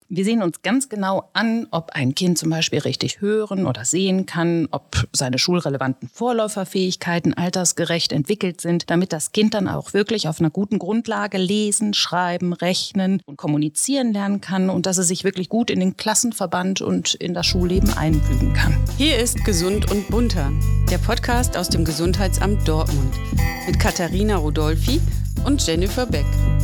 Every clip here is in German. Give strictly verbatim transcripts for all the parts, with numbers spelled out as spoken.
Wir sehen uns ganz genau an, ob ein Kind zum Beispiel richtig hören oder sehen kann, ob seine schulrelevanten Vorläuferfähigkeiten altersgerecht entwickelt sind, damit das Kind dann auch wirklich auf einer guten Grundlage lesen, schreiben, rechnen und kommunizieren lernen kann und dass es sich wirklich gut in den Klassenverband und in das Schulleben einfügen kann. Hier ist Gesund und Bunter, der Podcast aus dem Gesundheitsamt Dortmund mit Katharina Rudolphi und Jennifer Beck.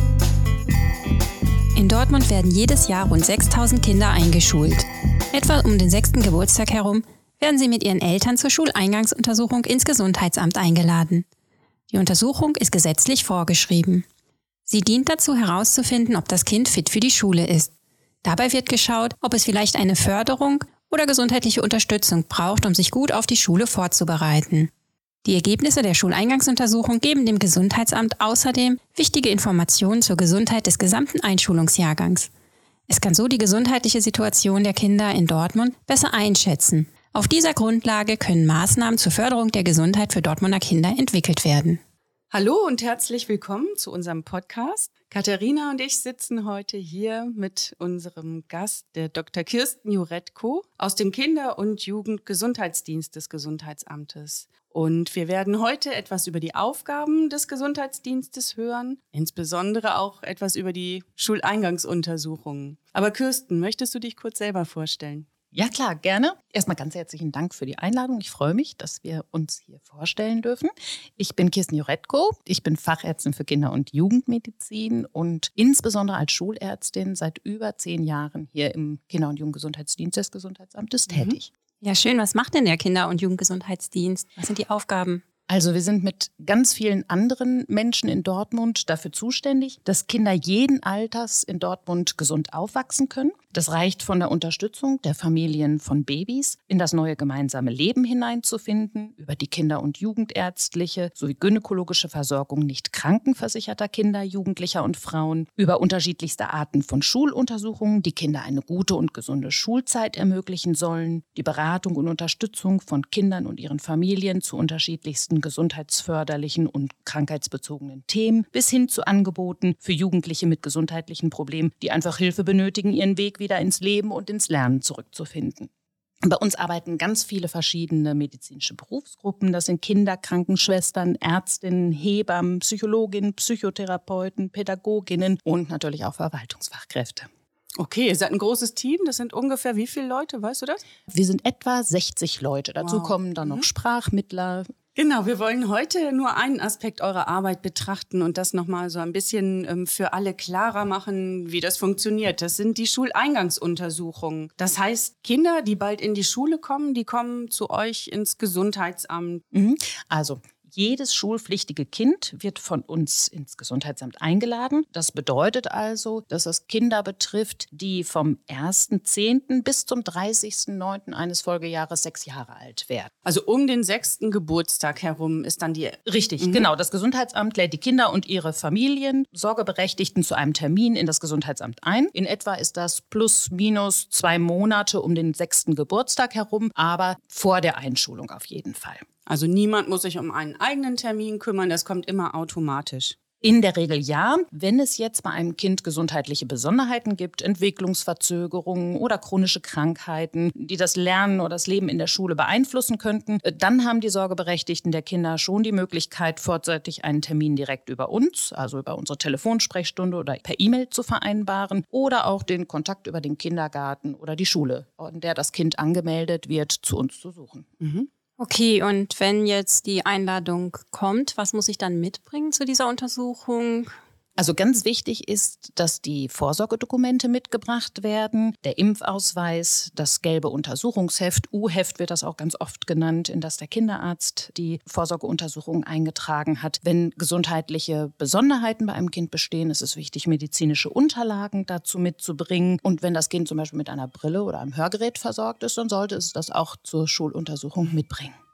In Dortmund werden jedes Jahr rund sechstausend Kinder eingeschult. Etwa um den sechsten Geburtstag herum werden sie mit ihren Eltern zur Schuleingangsuntersuchung ins Gesundheitsamt eingeladen. Die Untersuchung ist gesetzlich vorgeschrieben. Sie dient dazu herauszufinden, ob das Kind fit für die Schule ist. Dabei wird geschaut, ob es vielleicht eine Förderung oder gesundheitliche Unterstützung braucht, um sich gut auf die Schule vorzubereiten. Die Ergebnisse der Schuleingangsuntersuchung geben dem Gesundheitsamt außerdem wichtige Informationen zur Gesundheit des gesamten Einschulungsjahrgangs. Es kann so die gesundheitliche Situation der Kinder in Dortmund besser einschätzen. Auf dieser Grundlage können Maßnahmen zur Förderung der Gesundheit für Dortmunder Kinder entwickelt werden. Hallo und herzlich willkommen zu unserem Podcast. Katharina und ich sitzen heute hier mit unserem Gast, der Doktor Kirsten Juretko aus dem Kinder- und Jugendgesundheitsdienst des Gesundheitsamtes. Und wir werden heute etwas über die Aufgaben des Gesundheitsdienstes hören, insbesondere auch etwas über die Schuleingangsuntersuchungen. Aber Kirsten, möchtest du dich kurz selber vorstellen? Ja klar, gerne. Erstmal ganz herzlichen Dank für die Einladung. Ich freue mich, dass wir uns hier vorstellen dürfen. Ich bin Kirsten Juretko. Ich bin Fachärztin für Kinder- und Jugendmedizin und insbesondere als Schulärztin seit über zehn Jahren hier im Kinder- und Jugendgesundheitsdienst des Gesundheitsamtes Mhm. tätig. Ja, schön. Was macht denn der Kinder- und Jugendgesundheitsdienst? Was sind die Aufgaben? Also wir sind mit ganz vielen anderen Menschen in Dortmund dafür zuständig, dass Kinder jeden Alters in Dortmund gesund aufwachsen können. Das reicht von der Unterstützung der Familien von Babys in das neue gemeinsame Leben hineinzufinden, über die Kinder- und Jugendärztliche sowie gynäkologische Versorgung nicht krankenversicherter Kinder, Jugendlicher und Frauen, über unterschiedlichste Arten von Schuluntersuchungen, die Kinder eine gute und gesunde Schulzeit ermöglichen sollen, die Beratung und Unterstützung von Kindern und ihren Familien zu unterschiedlichsten gesundheitsförderlichen und krankheitsbezogenen Themen bis hin zu Angeboten für Jugendliche mit gesundheitlichen Problemen, die einfach Hilfe benötigen, ihren Weg wieder ins Leben und ins Lernen zurückzufinden. Bei uns arbeiten ganz viele verschiedene medizinische Berufsgruppen. Das sind Kinder, Krankenschwestern, Ärztinnen, Hebammen, Psychologinnen, Psychotherapeuten, Pädagoginnen und natürlich auch Verwaltungsfachkräfte. Okay, ihr seid ein großes Team. Das sind ungefähr wie viele Leute, weißt du das? Wir sind etwa sechzig Leute. Dazu Wow. kommen dann noch Mhm. Sprachmittler. Genau, wir wollen heute nur einen Aspekt eurer Arbeit betrachten und das nochmal so ein bisschen ähm, für alle klarer machen, wie das funktioniert. Das sind die Schuleingangsuntersuchungen. Das heißt, Kinder, die bald in die Schule kommen, die kommen zu euch ins Gesundheitsamt. Mhm. Also jedes schulpflichtige Kind wird von uns ins Gesundheitsamt eingeladen. Das bedeutet also, dass es Kinder betrifft, die vom ersten zehnten bis zum dreißigsten neunten eines Folgejahres sechs Jahre alt werden. Also um den sechsten Geburtstag herum ist dann die... Richtig, Mhm. genau. Das Gesundheitsamt lädt die Kinder und ihre Familien, Sorgeberechtigten zu einem Termin in das Gesundheitsamt ein. In etwa ist das plus minus zwei Monate um den sechsten Geburtstag herum, aber vor der Einschulung auf jeden Fall. Also niemand muss sich um einen eigenen Termin kümmern, das kommt immer automatisch. In der Regel ja. Wenn es jetzt bei einem Kind gesundheitliche Besonderheiten gibt, Entwicklungsverzögerungen oder chronische Krankheiten, die das Lernen oder das Leben in der Schule beeinflussen könnten, dann haben die Sorgeberechtigten der Kinder schon die Möglichkeit, vorzeitig einen Termin direkt über uns, also über unsere Telefonsprechstunde oder per E-Mail zu vereinbaren oder auch den Kontakt über den Kindergarten oder die Schule, in der das Kind angemeldet wird, zu uns zu suchen. Mhm. Okay, und wenn jetzt die Einladung kommt, was muss ich dann mitbringen zu dieser Untersuchung? Also ganz wichtig ist, dass die Vorsorgedokumente mitgebracht werden, der Impfausweis, das gelbe Untersuchungsheft, U-Heft wird das auch ganz oft genannt, in das der Kinderarzt die Vorsorgeuntersuchung eingetragen hat. Wenn gesundheitliche Besonderheiten bei einem Kind bestehen, ist es wichtig, medizinische Unterlagen dazu mitzubringen. Und wenn das Kind zum Beispiel mit einer Brille oder einem Hörgerät versorgt ist, dann sollte es das auch zur Schuluntersuchung mitbringen.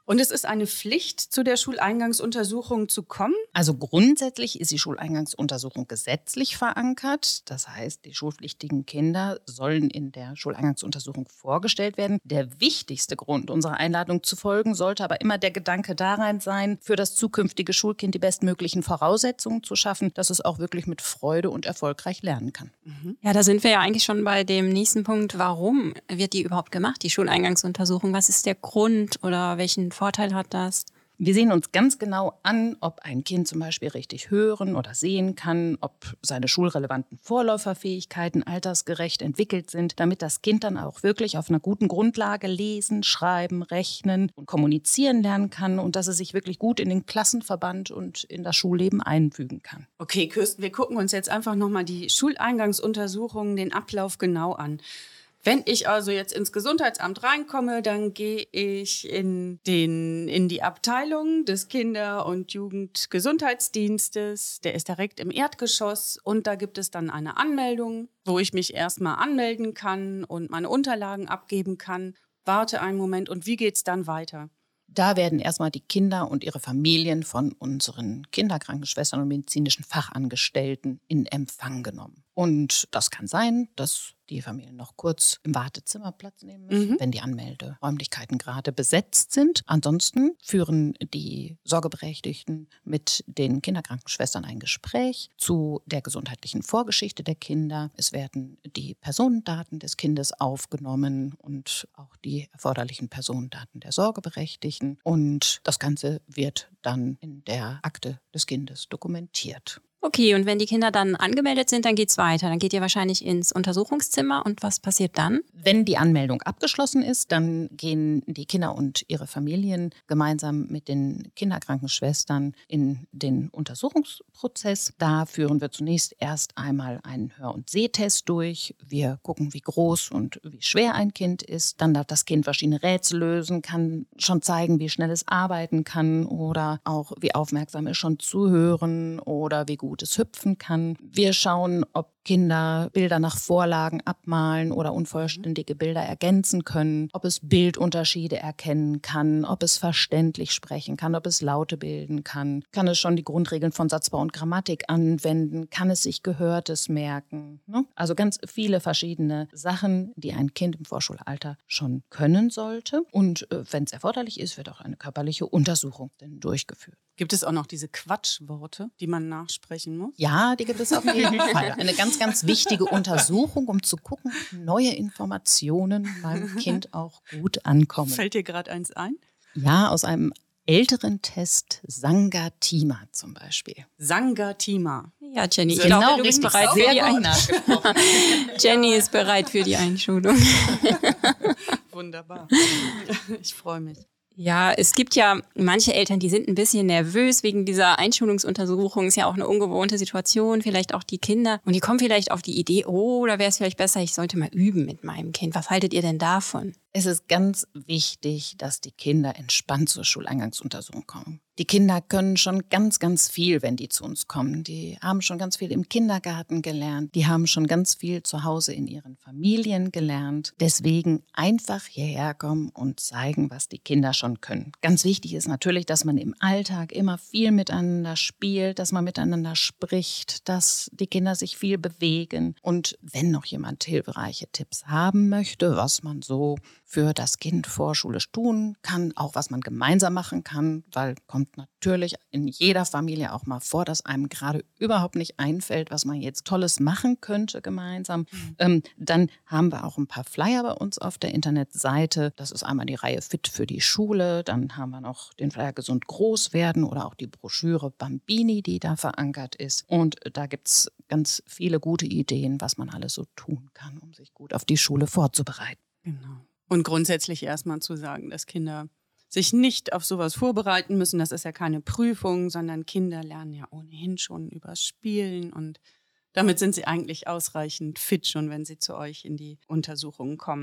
Und es ist eine Pflicht, zu der Schuleingangsuntersuchung zu kommen? Also grundsätzlich ist die Schuleingangsuntersuchung gesetzlich verankert. Das heißt, die schulpflichtigen Kinder sollen in der Schuleingangsuntersuchung vorgestellt werden. Der wichtigste Grund, unserer Einladung zu folgen, sollte aber immer der Gedanke darin sein, für das zukünftige Schulkind die bestmöglichen Voraussetzungen zu schaffen, dass es auch wirklich mit Freude und erfolgreich lernen kann. Ja, da sind wir ja eigentlich schon bei dem nächsten Punkt. Warum wird die überhaupt gemacht, die Schuleingangsuntersuchung? Was ist der Grund oder welchen Vorteil hat das? Wir sehen uns ganz genau an, ob ein Kind zum Beispiel richtig hören oder sehen kann, ob seine schulrelevanten Vorläuferfähigkeiten altersgerecht entwickelt sind, damit das Kind dann auch wirklich auf einer guten Grundlage lesen, schreiben, rechnen und kommunizieren lernen kann und dass es sich wirklich gut in den Klassenverband und in das Schulleben einfügen kann. Okay, Kirsten, wir gucken uns jetzt einfach nochmal die Schuleingangsuntersuchungen, den Ablauf genau an. Wenn ich also jetzt ins Gesundheitsamt reinkomme, dann gehe ich in, den, in die Abteilung des Kinder- und Jugendgesundheitsdienstes. Der ist direkt im Erdgeschoss und da gibt es dann eine Anmeldung, wo ich mich erstmal anmelden kann und meine Unterlagen abgeben kann. Warte einen Moment und wie geht's dann weiter? Da werden erstmal die Kinder und ihre Familien von unseren Kinderkrankenschwestern und medizinischen Fachangestellten in Empfang genommen. Und das kann sein, dass die Familien noch kurz im Wartezimmer Platz nehmen müssen, mhm. wenn die Anmelderäumlichkeiten gerade besetzt sind. Ansonsten führen die Sorgeberechtigten mit den Kinderkrankenschwestern ein Gespräch zu der gesundheitlichen Vorgeschichte der Kinder. Es werden die Personendaten des Kindes aufgenommen und auch die erforderlichen Personendaten der Sorgeberechtigten. Und das Ganze wird dann in der Akte des Kindes dokumentiert. Okay, und wenn die Kinder dann angemeldet sind, dann geht's weiter. Dann geht ihr wahrscheinlich ins Untersuchungszimmer und was passiert dann? Wenn die Anmeldung abgeschlossen ist, dann gehen die Kinder und ihre Familien gemeinsam mit den Kinderkrankenschwestern in den Untersuchungsprozess. Da führen wir zunächst erst einmal einen Hör- und Sehtest durch. Wir gucken, wie groß und wie schwer ein Kind ist. Dann darf das Kind verschiedene Rätsel lösen, kann schon zeigen, wie schnell es arbeiten kann oder auch wie aufmerksam es schon zuhören oder wie gut es hüpfen kann. Wir schauen, ob Kinder Bilder nach Vorlagen abmalen oder unvollständige Bilder ergänzen können, ob es Bildunterschiede erkennen kann, ob es verständlich sprechen kann, ob es Laute bilden kann, kann es schon die Grundregeln von Satzbau und Grammatik anwenden, kann es sich Gehörtes merken. Ne? Also ganz viele verschiedene Sachen, die ein Kind im Vorschulalter schon können sollte. Und äh, wenn es erforderlich ist, wird auch eine körperliche Untersuchung dann durchgeführt. Gibt es auch noch diese Quatschworte, die man nachsprechen muss? Ja, die gibt es auf jeden Fall. Eine ganz, ganz wichtige Untersuchung, um zu gucken, ob neue Informationen beim Kind auch gut ankommen. Fällt dir gerade eins ein? Ja, aus einem älteren Test, Sangatima zum Beispiel. Sangatima. Ja, Jenny, ich genau, glaube, du bist bereit für die Einschulung. Jenny ist bereit für die Einschulung. Wunderbar. Ich freue mich. Ja, es gibt ja manche Eltern, die sind ein bisschen nervös wegen dieser Einschulungsuntersuchung. Ist ja auch eine ungewohnte Situation, vielleicht auch die Kinder. Und die kommen vielleicht auf die Idee, oh, da wäre es vielleicht besser, ich sollte mal üben mit meinem Kind. Was haltet ihr denn davon? Es ist ganz wichtig, dass die Kinder entspannt zur Schuleingangsuntersuchung kommen. Die Kinder können schon ganz, ganz viel, wenn die zu uns kommen. Die haben schon ganz viel im Kindergarten gelernt. Die haben schon ganz viel zu Hause in ihren Familien gelernt. Deswegen einfach hierher kommen und zeigen, was die Kinder schon können. Ganz wichtig ist natürlich, dass man im Alltag immer viel miteinander spielt, dass man miteinander spricht, dass die Kinder sich viel bewegen. Und wenn noch jemand hilfreiche Tipps haben möchte, was man so für das Kind vorschulisch tun kann, auch was man gemeinsam machen kann, weil kommt natürlich in jeder Familie auch mal vor, dass einem gerade überhaupt nicht einfällt, was man jetzt Tolles machen könnte gemeinsam. Mhm. Ähm, dann haben wir auch ein paar Flyer bei uns auf der Internetseite. Das ist einmal die Reihe Fit für die Schule, dann haben wir noch den Flyer Gesund groß werden oder auch die Broschüre Bambini, die da verankert ist. Und da gibt es ganz viele gute Ideen, was man alles so tun kann, um sich gut auf die Schule vorzubereiten. Genau. Und grundsätzlich erstmal zu sagen, dass Kinder sich nicht auf sowas vorbereiten müssen. Das ist ja keine Prüfung, sondern Kinder lernen ja ohnehin schon übers Spielen und damit sind sie eigentlich ausreichend fit schon, wenn sie zu euch in die Untersuchungen kommen.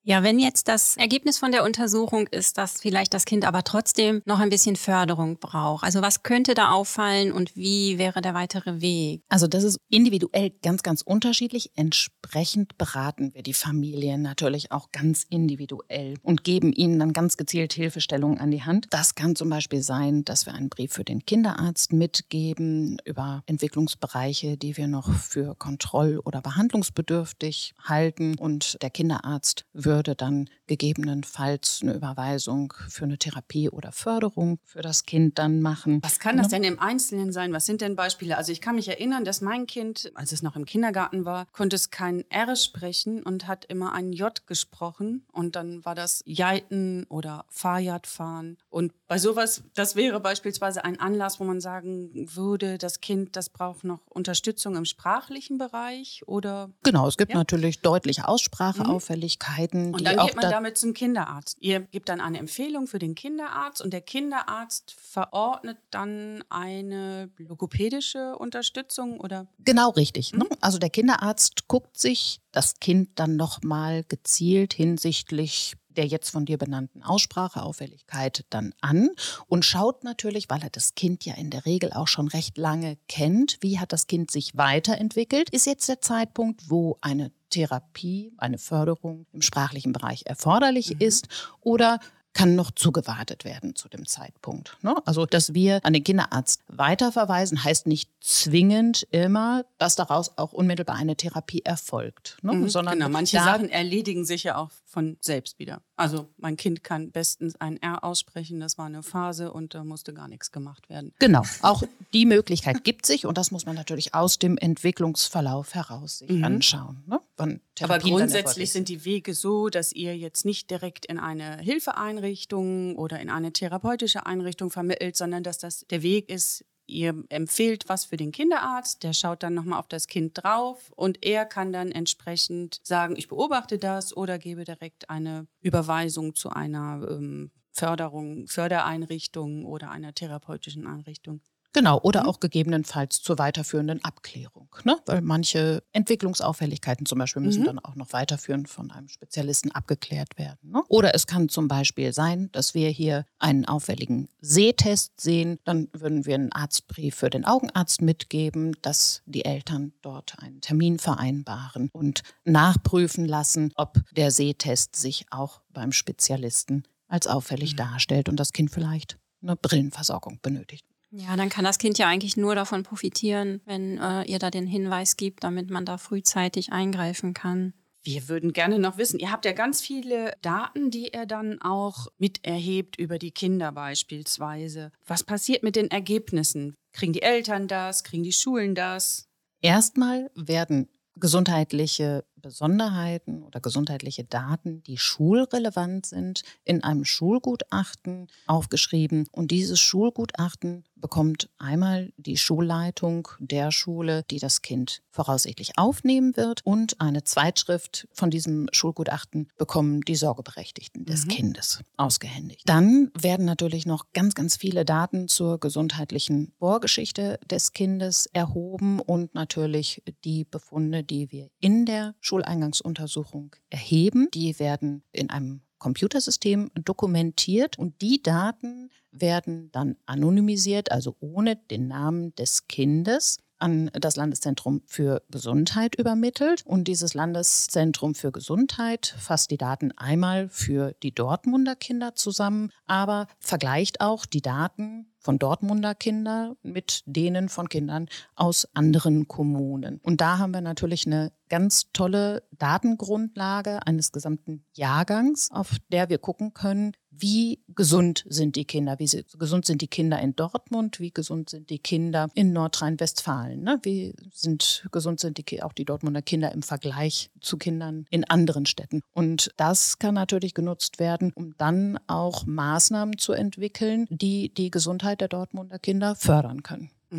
Ja, wenn jetzt das Ergebnis von der Untersuchung ist, dass vielleicht das Kind aber trotzdem noch ein bisschen Förderung braucht. Also was könnte da auffallen und wie wäre der weitere Weg? Also das ist individuell ganz, ganz unterschiedlich. Entsprechend beraten wir die Familien natürlich auch ganz individuell und geben ihnen dann ganz gezielt Hilfestellungen an die Hand. Das kann zum Beispiel sein, dass wir einen Brief für den Kinderarzt mitgeben über Entwicklungsbereiche, die wir noch für kontroll- oder behandlungsbedürftig halten. Und der Kinderarzt wird würde dann gegebenenfalls eine Überweisung für eine Therapie oder Förderung für das Kind dann machen. Was kann das denn im Einzelnen sein? Was sind denn Beispiele? Also ich kann mich erinnern, dass mein Kind, als es noch im Kindergarten war, konnte es kein R sprechen und hat immer ein J gesprochen. Und dann war das Jaiten oder Fahrrad fahren. Und bei sowas, das wäre beispielsweise ein Anlass, wo man sagen würde, das Kind, das braucht noch Unterstützung im sprachlichen Bereich oder? Genau, es gibt ja? natürlich deutliche Ausspracheauffälligkeiten. Und dann geht man damit zum Kinderarzt. Ihr gebt dann eine Empfehlung für den Kinderarzt und der Kinderarzt verordnet dann eine logopädische Unterstützung oder? Genau richtig. Mhm. Ne? Also der Kinderarzt guckt sich das Kind dann nochmal gezielt hinsichtlich der jetzt von dir benannten Ausspracheauffälligkeit dann an und schaut natürlich, weil er das Kind ja in der Regel auch schon recht lange kennt, wie hat das Kind sich weiterentwickelt, ist jetzt der Zeitpunkt, wo eine Therapie, eine Förderung im sprachlichen Bereich erforderlich mhm. ist oder kann noch zugewartet werden zu dem Zeitpunkt. Ne? Also, dass wir an den Kinderarzt weiterverweisen, heißt nicht zwingend immer, dass daraus auch unmittelbar eine Therapie erfolgt. Ne? Mhm, Sondern genau, manche da, Sachen erledigen sich ja auch von selbst wieder. Also mein Kind kann bestens ein R aussprechen, das war eine Phase und da musste gar nichts gemacht werden. Genau, auch die Möglichkeit gibt sich und das muss man natürlich aus dem Entwicklungsverlauf heraus sich mhm. anschauen. Ne? Aber grundsätzlich sind die Wege so, dass ihr jetzt nicht direkt in eine Hilfeeinrichtung oder in eine therapeutische Einrichtung vermittelt, sondern dass das der Weg ist, ihr empfehlt was für den Kinderarzt, der schaut dann nochmal auf das Kind drauf und er kann dann entsprechend sagen, ich beobachte das oder gebe direkt eine Überweisung zu einer ähm, Förderung, Fördereinrichtung oder einer therapeutischen Einrichtung. Genau, oder auch gegebenenfalls zur weiterführenden Abklärung. Ne? Weil manche Entwicklungsauffälligkeiten zum Beispiel müssen mhm. dann auch noch weiterführend von einem Spezialisten abgeklärt werden. Ne? Oder es kann zum Beispiel sein, dass wir hier einen auffälligen Sehtest sehen. Dann würden wir einen Arztbrief für den Augenarzt mitgeben, dass die Eltern dort einen Termin vereinbaren und nachprüfen lassen, ob der Sehtest sich auch beim Spezialisten als auffällig mhm. darstellt und das Kind vielleicht eine Brillenversorgung benötigt. Ja, dann kann das Kind ja eigentlich nur davon profitieren, wenn äh, ihr da den Hinweis gibt, damit man da frühzeitig eingreifen kann. Wir würden gerne noch wissen, ihr habt ja ganz viele Daten, die ihr dann auch miterhebt über die Kinder beispielsweise. Was passiert mit den Ergebnissen? Kriegen die Eltern das? Kriegen die Schulen das? Erstmal werden gesundheitliche Besonderheiten oder gesundheitliche Daten, die schulrelevant sind, in einem Schulgutachten aufgeschrieben. Und dieses Schulgutachten bekommt einmal die Schulleitung der Schule, die das Kind voraussichtlich aufnehmen wird. Und eine Zweitschrift von diesem Schulgutachten bekommen die Sorgeberechtigten des mhm. Kindes ausgehändigt. Dann werden natürlich noch ganz, ganz viele Daten zur gesundheitlichen Vorgeschichte des Kindes erhoben und natürlich die Befunde, die wir in der Schuleingangsuntersuchung erheben. Die werden in einem Computersystem dokumentiert und die Daten werden dann anonymisiert, also ohne den Namen des Kindes, an das Landeszentrum für Gesundheit übermittelt. Und dieses Landeszentrum für Gesundheit fasst die Daten einmal für die Dortmunder Kinder zusammen, aber vergleicht auch die Daten von Dortmunder Kindern mit denen von Kindern aus anderen Kommunen. Und da haben wir natürlich eine ganz tolle Datengrundlage eines gesamten Jahrgangs, auf der wir gucken können, wie gesund sind die Kinder, wie gesund sind die Kinder in Dortmund, wie gesund sind die Kinder in Nordrhein-Westfalen, ne? Wie sind, gesund sind die, auch die Dortmunder Kinder im Vergleich zu Kindern in anderen Städten. Und das kann natürlich genutzt werden, um dann auch Maßnahmen zu entwickeln, die die Gesundheit der Dortmunder Kinder fördern können. Mhm.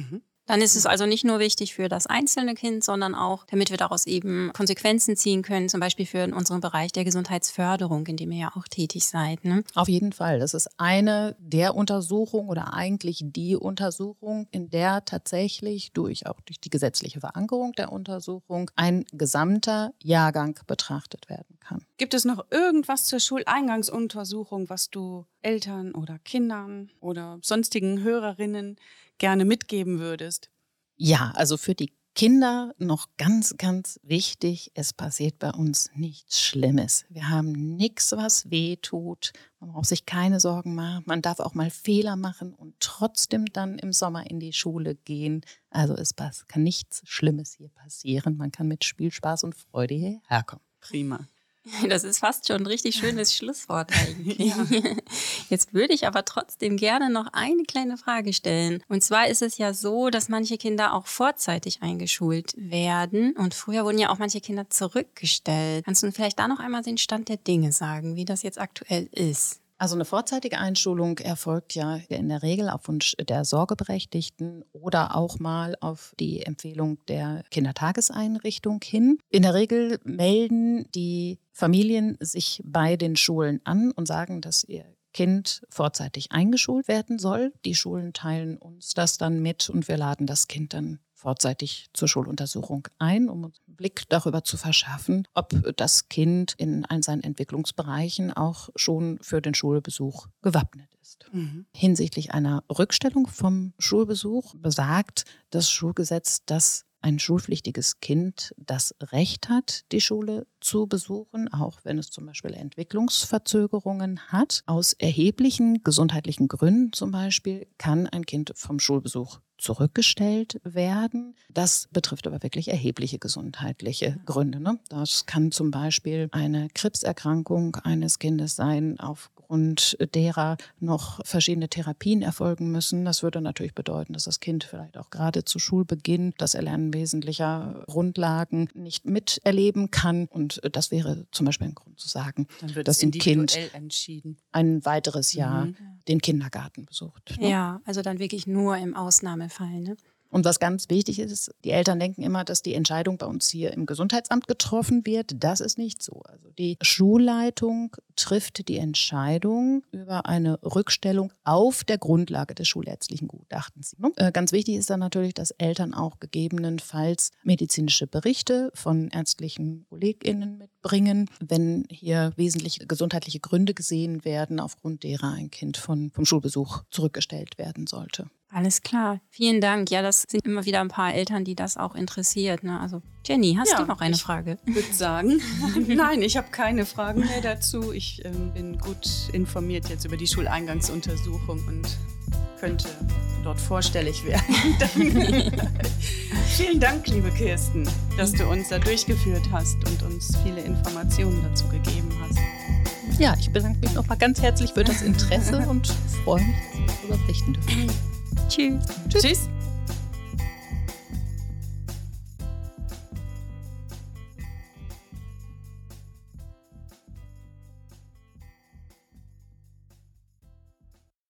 Dann ist es also nicht nur wichtig für das einzelne Kind, sondern auch, damit wir daraus eben Konsequenzen ziehen können, zum Beispiel für unseren Bereich der Gesundheitsförderung, in dem ihr ja auch tätig seid. Ne? Auf jeden Fall. Das ist eine der Untersuchungen oder eigentlich die Untersuchung, in der tatsächlich durch auch durch die gesetzliche Verankerung der Untersuchung ein gesamter Jahrgang betrachtet werden kann. Gibt es noch irgendwas zur Schuleingangsuntersuchung, was du Eltern oder Kindern oder sonstigen Hörerinnen gerne mitgeben würdest? Ja, also für die Kinder noch ganz, ganz wichtig, es passiert bei uns nichts Schlimmes. Wir haben nichts, was weh tut. Man braucht sich keine Sorgen machen. Man darf auch mal Fehler machen und trotzdem dann im Sommer in die Schule gehen. Also es kann nichts Schlimmes hier passieren. Man kann mit Spielspaß und Freude hierher kommen. Prima. Das ist fast schon ein richtig schönes Schlusswort eigentlich. Ja. Jetzt würde ich aber trotzdem gerne noch eine kleine Frage stellen. Und zwar ist es ja so, dass manche Kinder auch vorzeitig eingeschult werden. Und früher wurden ja auch manche Kinder zurückgestellt. Kannst du vielleicht da noch einmal den Stand der Dinge sagen, wie das jetzt aktuell ist? Also eine vorzeitige Einschulung erfolgt ja in der Regel auf Wunsch der Sorgeberechtigten oder auch mal auf die Empfehlung der Kindertageseinrichtung hin. In der Regel melden die Familien sich bei den Schulen an und sagen, dass ihr Kind vorzeitig eingeschult werden soll. Die Schulen teilen uns das dann mit und wir laden das Kind dann vorzeitig zur Schuluntersuchung ein, um uns einen Blick darüber zu verschaffen, ob das Kind in seinen Entwicklungsbereichen auch schon für den Schulbesuch gewappnet ist. Mhm. Hinsichtlich einer Rückstellung vom Schulbesuch besagt das Schulgesetz, dass ein schulpflichtiges Kind das Recht hat, die Schule zu besuchen, auch wenn es zum Beispiel Entwicklungsverzögerungen hat. Aus erheblichen gesundheitlichen Gründen zum Beispiel kann ein Kind vom Schulbesuch zurückgestellt werden. Das betrifft aber wirklich erhebliche gesundheitliche Gründe. Ne? Das kann zum Beispiel eine Krebserkrankung eines Kindes sein, aufgrund derer noch verschiedene Therapien erfolgen müssen. Das würde natürlich bedeuten, dass das Kind vielleicht auch gerade zu Schulbeginn das Erlernen wesentlicher Grundlagen nicht miterleben kann. Und das wäre zum Beispiel ein Grund zu sagen, Dann wird dass es ein Kind entschieden. ein weiteres Jahr Mhm. den Kindergarten besucht. Ne? Ja, also dann wirklich nur im Ausnahmefall. Ne? Und was ganz wichtig ist, die Eltern denken immer, dass die Entscheidung bei uns hier im Gesundheitsamt getroffen wird. Das ist nicht so. Also die Schulleitung trifft die Entscheidung über eine Rückstellung auf der Grundlage des schulärztlichen Gutachtens. Ganz wichtig ist dann natürlich, dass Eltern auch gegebenenfalls medizinische Berichte von ärztlichen KollegInnen mitbringen, wenn hier wesentliche gesundheitliche Gründe gesehen werden, aufgrund derer ein Kind von, vom Schulbesuch zurückgestellt werden sollte. Alles klar. Vielen Dank. Ja, das sind immer wieder ein paar Eltern, die das auch interessiert. Ne? Also Jenny, hast ja, du noch eine Frage? Ich würde sagen, nein, ich habe keine Fragen mehr dazu. Ich ähm, bin gut informiert jetzt über die Schuleingangsuntersuchung und könnte dort vorstellig werden. Vielen Dank, liebe Kirsten, dass du uns da durchgeführt hast und uns viele Informationen dazu gegeben hast. Ja, ich bedanke mich nochmal ganz herzlich für das Interesse und freue mich, dass wir darüber berichten dürfen. Tschüss. Tschüss.